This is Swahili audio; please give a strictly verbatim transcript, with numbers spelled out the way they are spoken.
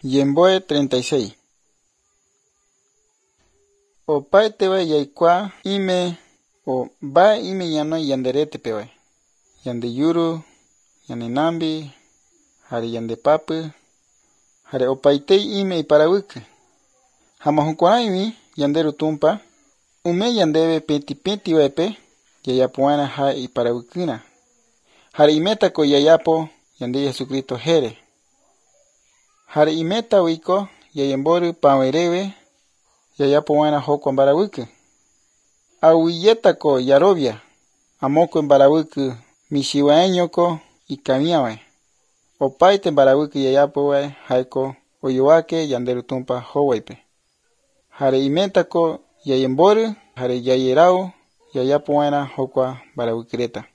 Yemboe treinta y seis. Opaetewa yaikua ime o ba ime yano yanderete pewa. Yande yuru, yande nambi, hare yande papu, hare opaitei ime iparawuke. Hamahunkwana imi yanderu tumpa, ume yandebe peti peti wepe, yayapuana ha iparawukuna. Hare imeta ko yayapo yande Jesucristo jere. Hare imeta wiko yayemboru pawerewe yayapo wana hoko mbarawuku. Awiyeta ko yarobia amoko mbarawuku mishiwaeño ko ikamiawe. Opaite mbarawuku yayapo we haiko oyuwake yanderu tumpa howaipe. Hare imeta ko yayemboru hare yayerao yayapo wana hoko mbarawukureta.